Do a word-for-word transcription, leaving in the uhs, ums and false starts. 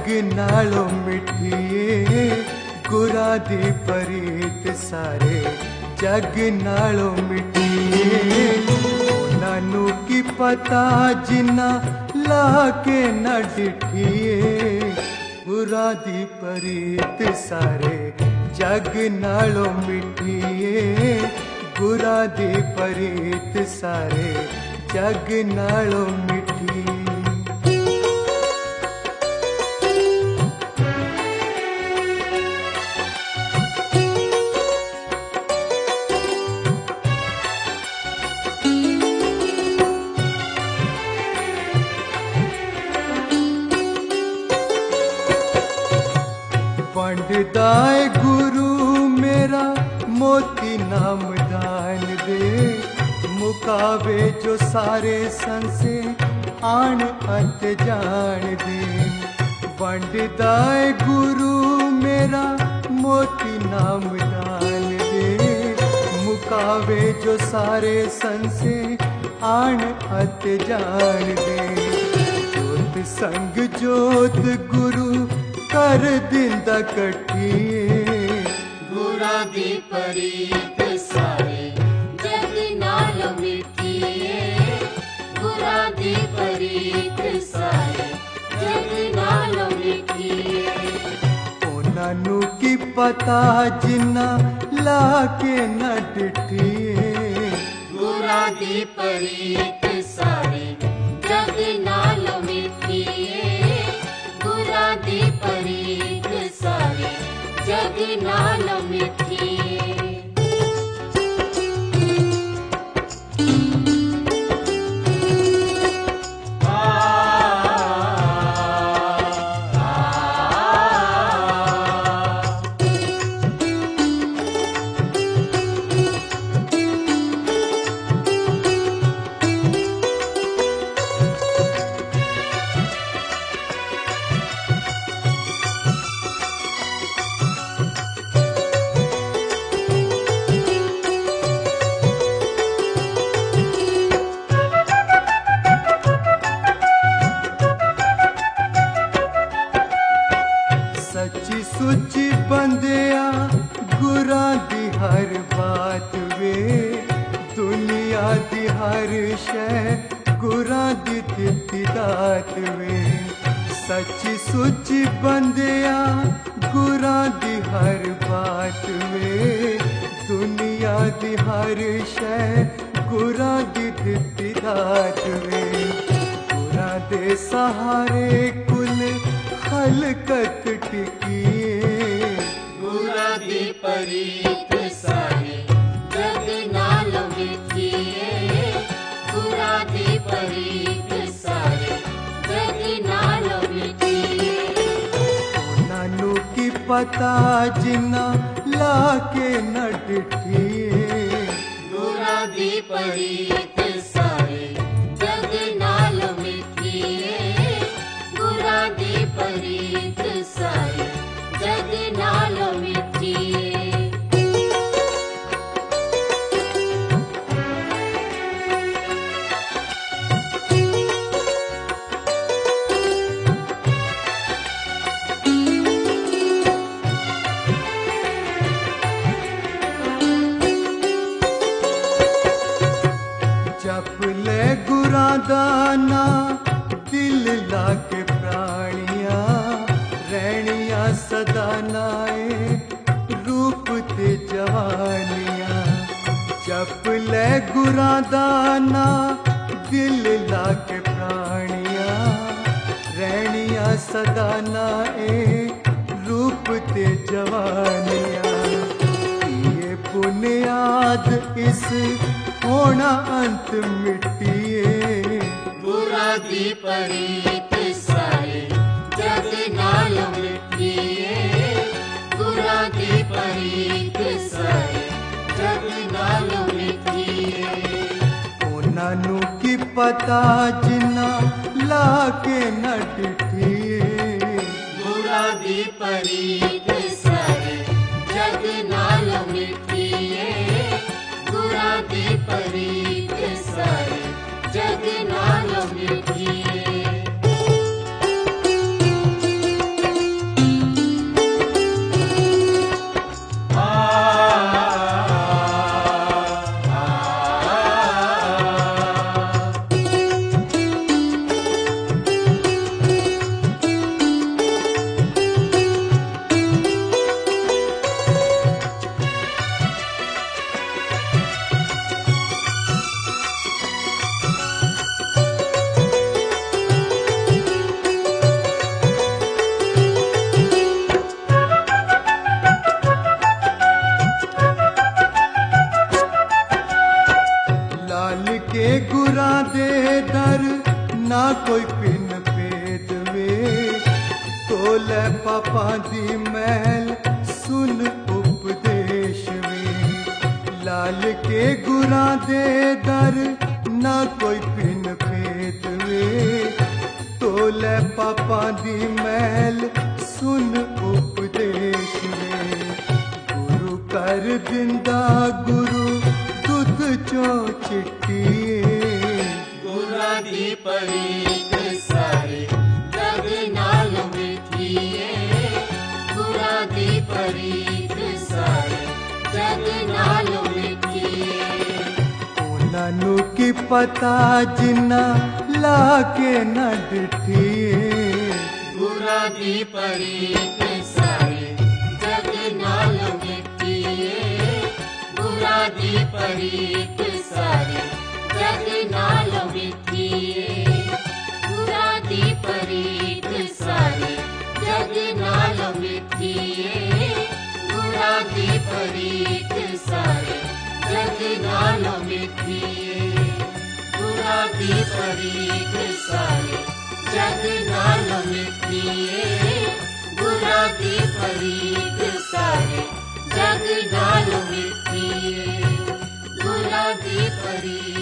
जग नालों मिठिए गुरा दी परीत सारे जग नालों मिठिए नानू की पता जिन्ना लाके न डिठिए गुरा दी परीत सारे जग नालों मिठिए गुरा दी परीत सारे जग नालों मिठी। वंडदाए गुरु मेरा मोती नाम दान दे मुकावे जो सारे संसे आन अंत जान दे। वंडदाए गुरु मेरा मोती नाम दान दे मुकावे जो सारे संसे आन अंत जान दे। जोत संग जोत गुरु कर दिंदा कठिए गुरा दी परीत सारे जग नालों मिठिए गुरा दी परीत सारे जग नालों मिठिए। ओनानू की पता जिन्ना लाके न डिठिए गुरा दी परीत सारे जग नालों मिठिए गुरा दी परीत सारे जग नालों मिठिए। सच्ची सुची बंदिया गुरा दी हर बात वे दुनिया दी हर शै गुरा दी दित्ती दात वे। सच्ची सुची बंदिया गुरा दी हर बात वे दुनिया दी हर शै गुरा दी दित्ती दात वे। गुरा दे सहारे कुल खलकत टिकिए गुरा दी परीत सारे जग नालों मिठिए गुरा दी परीत सारे जग नालों मिठिए। नानू की पता जिन्ना लाके न डिठिए गुरा दी परीत सारे जग नालों मिठिए गुरा दी परीत सारे जग नालों मिठिए। जप ले गुरा दाना दिल लाके प्राणिया रहनिया सदा नाए रूप ते जवानिया। जप ले गुरा दाना दिल लाके प्राणिया रहनिया सदा नाए रूप ते जवानिया। ये बुनियाद इस होना अंत मिटिए गुरा दी परीत सारे जग नालों मिठिए गुरा दी परीत सारे जग नालों मिठिए। ओनानू की पता जिन्ना लाके न डिठिए गुरा दी परीत सारे जग नालों मिठिए गुरा दी परीत सारे जग नालों मिठिए। तोले पापा दी महल सुन उपदेश वे लाल के गुरा दे दर ना कोई पिन फेद वे तोले पापा दी महल सुन उपदेश वे गुरु कर दिंदा गुरु दुध चो चिट्टी गुरा दी परीत सारे जग नाल मिठिए गुरा दी परीत सारे जग नाल मिठिए उन्हां की पता जिन्ना लाके न डिठिए गुरा दी परीत सारे जग नाल मिठिए गुरा दी परीत सारे जग नाल मिठिए गुरा दी परीत सारे जग नाल मिठिए गुरा दी परीत सारे जग नाल मिठिए गुरा दी परीत सारे जग नाल मिठिए गुरा दी परीत सारे जग नाल मिठिए गुरा दी परीत